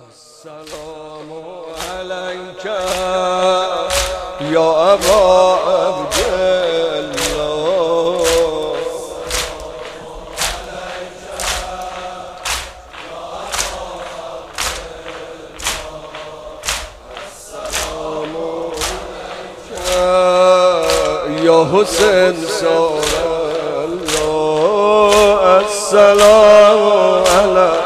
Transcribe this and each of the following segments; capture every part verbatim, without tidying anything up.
السلام عليك يا أبا عبد الله. السلام عليك يا حسين صار الله. السلام عليك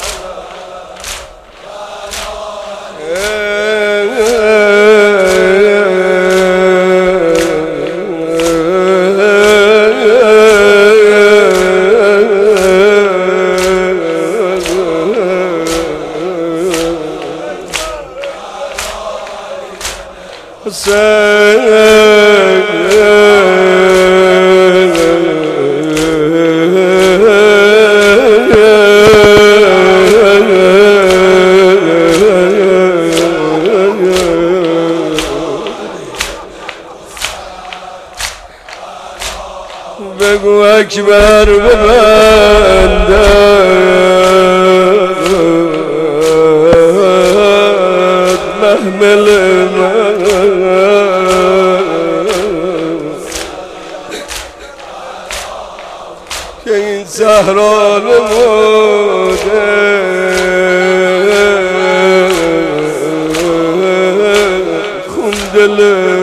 بگو اکبر ببندد محمل من که این صحرا نموده خون دل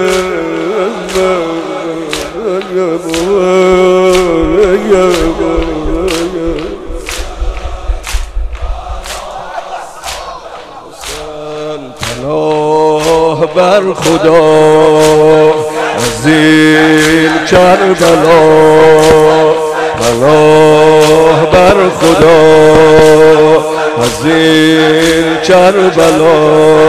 پناه بر خدا از این کربلا، پناه بر خدا از این کربلا،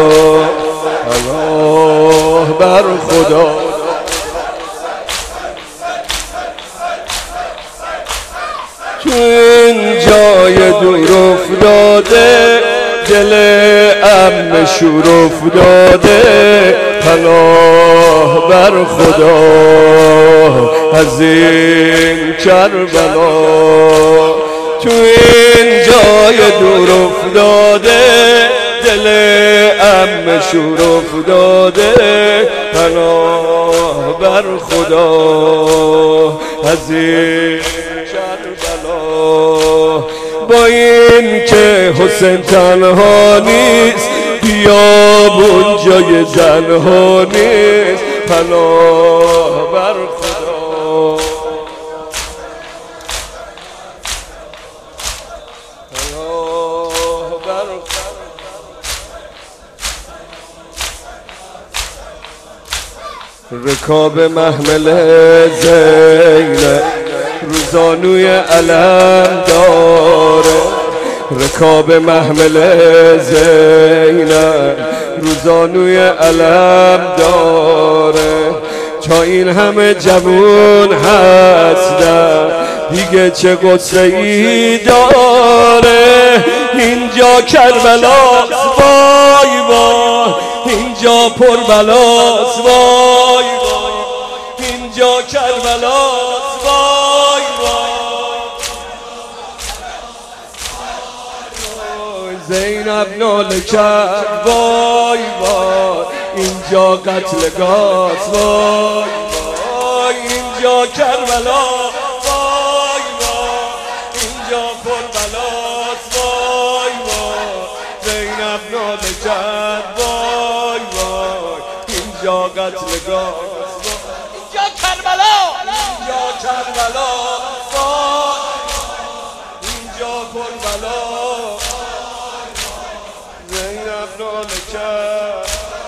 پناه بر خدا. تو این جای دور افتاده دل امن شور افتاده، پناه بر خدا از این کربلا. تو این جای دور افتاده دل امن شور افتاده، پناه بر خدا از این با این که حسین تنها نیست بیابون جای زنها نیست، پناه بر خدا، پناه بر خدا. رکاب محمل زینب روزانوی علم داره، رکاب محمل زینب روزانوی علم داره. تا این همه جوون هستن دیگه چه قصه ای داره. اینجا کربلاست وای وای، اینجا پربلاست وای وای، اینجا کربلاست وای وای. زینب ناله کرد وای وای، اینجا قتلگاست وای وای، اینجا کربلا وای وای، اینجا کربلاست وای وای. زینب ناله کرد وای وای، اینجا قتلگاست، اینجا کربلا، اینجا کربلا وای، اینجا کربلا. زینب ناله کرد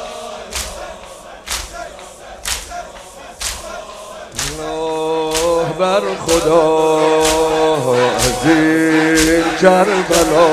پناه بر خدا از این کربلا،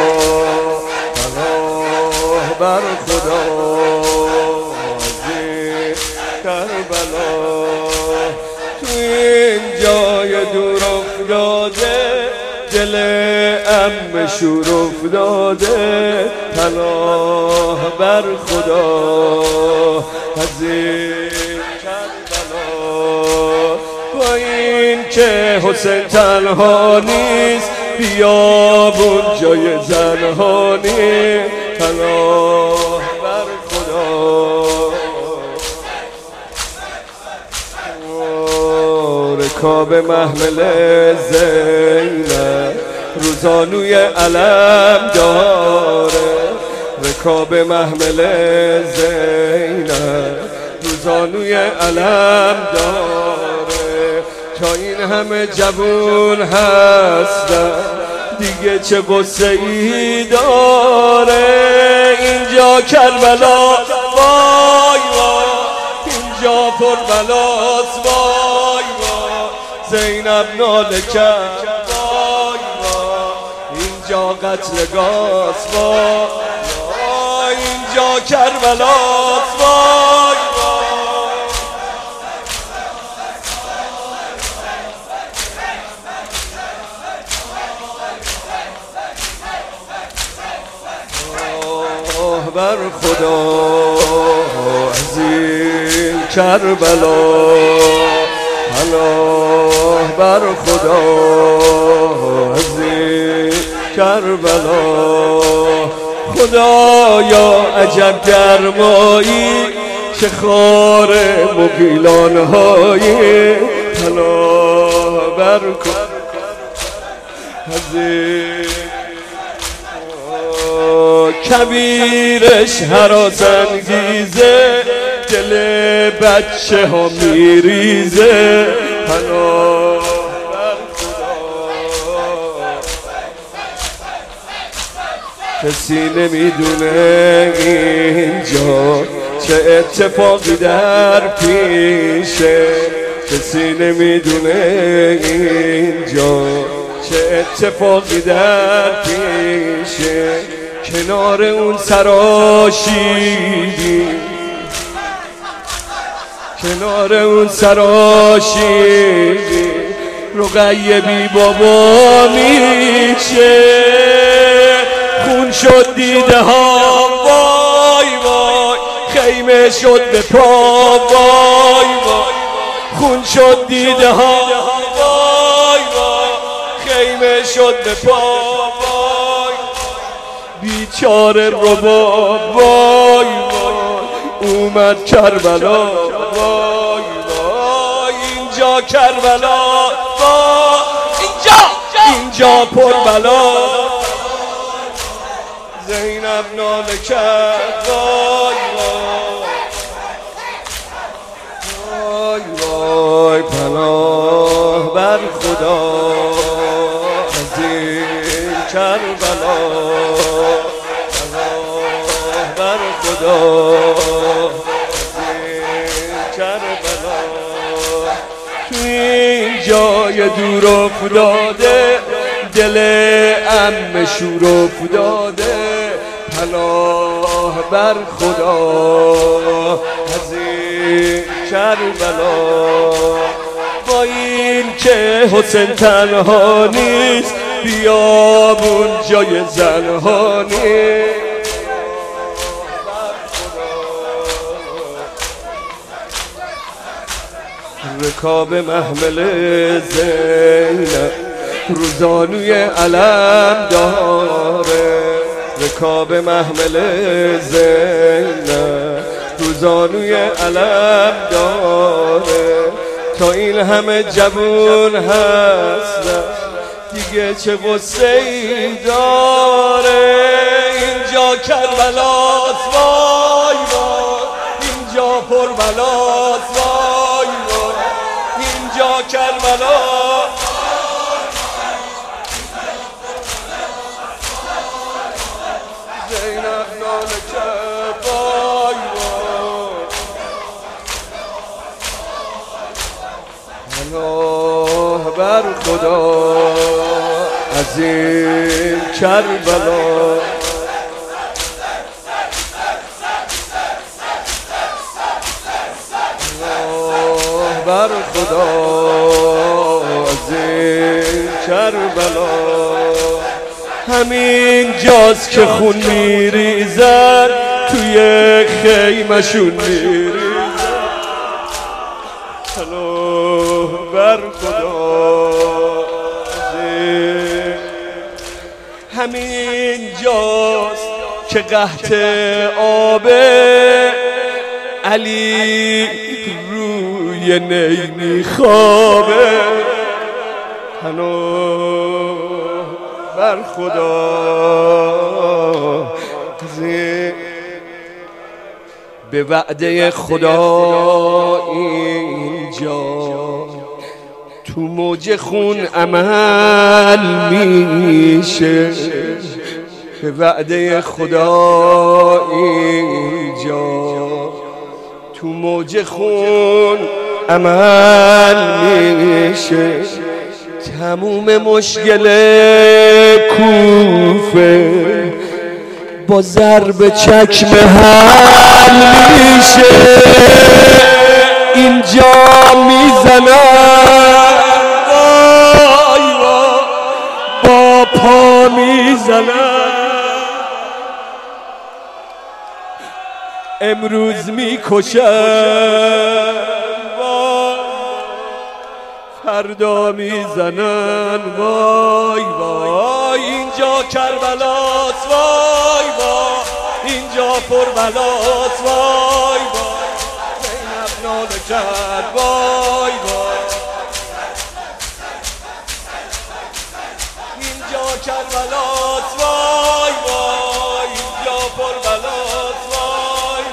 پناه بر خدا از این کربلا. تو این جای دور افتاده دل ام شور افتاده، پناه بر خدا از این کربلا. با این که حسین تنها نیست بیابون جای زنها نیست، پناه بر خدا. رکاب محمل زینب روزانوی علم داره، رکاب محمل زینب روزانوی علم داره. تا این همه جوون هستن دیگه چه قصه ای داره. اینجا کربلا وای وای، اینجا کربلاست وای وای، زینب ناله کرد وای وای، اینجا قتلگاست وای وای، اینجا کربلاست وای وای. بر خدا از این کربلا، پناه بر خدا از این کربلا. خدایا عجب گرمایی، چه خار مغیلان‌هایی، پناه بر خدا از این. کبیرش هراس‌انگیزه، دل بچه ها میریزه، پناه بر خدا. کسی نمیدونه اینجا چه اتفاقی در پیشه، کسی نمیدونه اینجا چه اتفاقی در پیشه. کنار اون سراشیدی، کنار اون سراشیدی، رقیه بی بابا میشه. خون شد دیده ها وای وای، خیمه شد به پا وای وای، خون شد دیده ها وای وای، خیمه شد به پا وای. بیچاره رباب وای وای، اومد کربلا وای وای، اینجا کربلا وای، اینجا اینجا پربلا. زینب ناله کرد وای وای وای، پناه بر خدا از این کربلا، پناه بر خدا از این کربلا. تو این جای دور افتاده، دل عم شور افتاده، پناه بر خدا از این کربلا. با این که حسین تنها نیست، بیابون جای زنها نیست. رکاب محمل زینب روزانوی علم داره، رکاب محمل زینب روزانوی علم داره. تا این همه جوون هستن دیگه چه قصه ای داره. اینجا کربلاست وای وای، اینجا پربلاست وای وای، اینجا کربلا. زینب ناله کرد وای وای، پناه بر خدا از این کربلا. پناه بر خدا از این کربلا. همین جاست که خون میریزن، توی خیمشون میریزن، پناه بر خدا. همین جاست که قحط آب علی روی نی میخوابه. پناه بر خدا به وعده خدا اینجا تو موج خون عمل میشه. به وعده خدا اینجا تو موج خون عمل میشه. تموم مشکل کوفه با ضرب چکمه حل میشه. اینجا میزنن وای وای با پا میزنن. امروز میکشن فردا میزنن. وای وای اینجا کربلاست. وای وای اینجا کربلاست. وای وای زینب ناله کرد. وای وای اینجا کربلاست. وای وای اینجا کربلاست. وای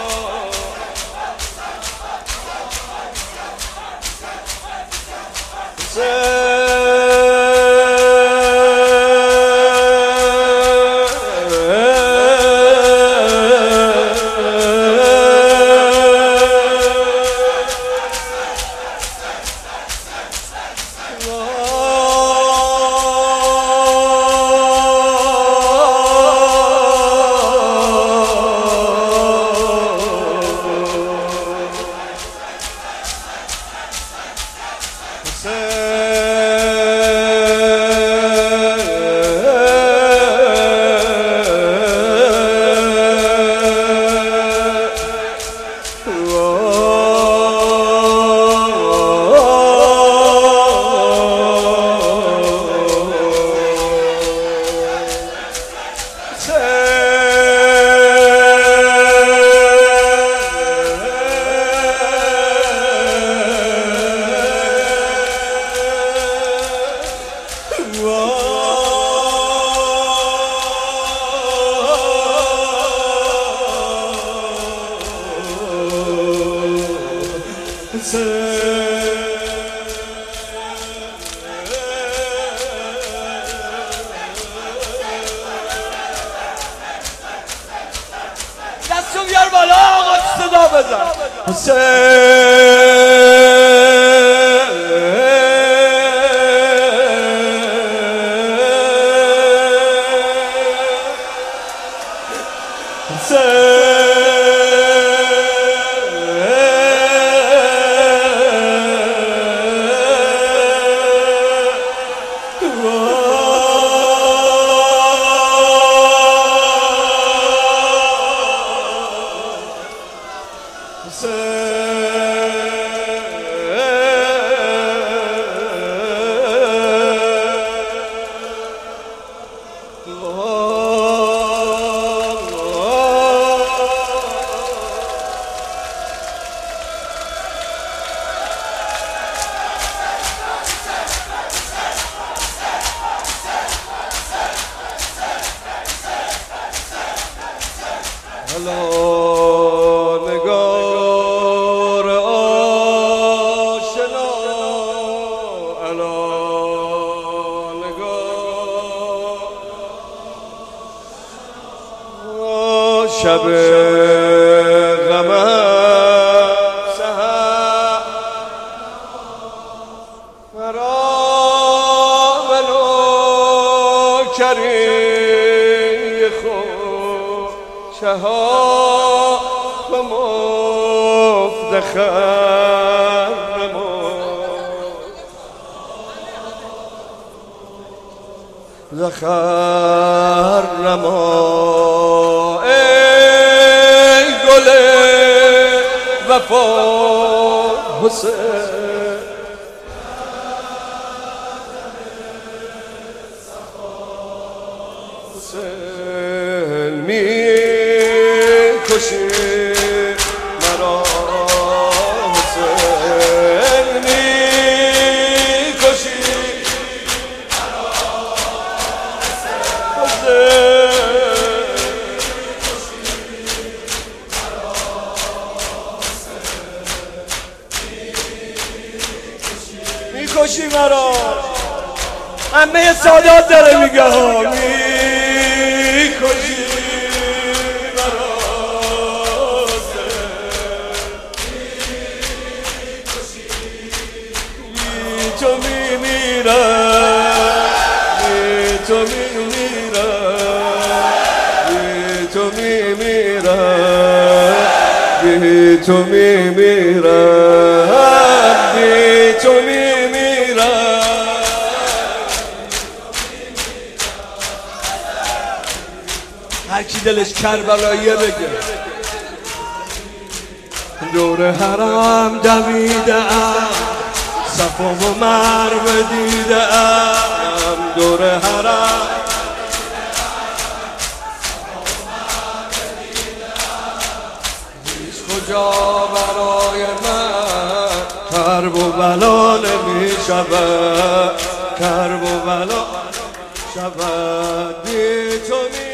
دستو بیار بالا آقا صدا بزن. نگار آشنا الا نگار شب غم سحر مرا منو کری خود شهاب و مفتخر زخر نما ای گل وفا حسین حسین می کشی مرا حسین می کشی مرا حسین می کشی مرا همه سادات داره میگه ها می کشی مرا بی تو میمیرم بی تو میمیرم بی تو میمیرم بی تو میمیرم بی تو میمیرم هر کی دلش کربلاییه بگه دور حرم دویده ام صفا و مروه دیده ام دور حرم هیچ کجا برای من کرب و بلا نمی شود کرب و بلا شود بی تو می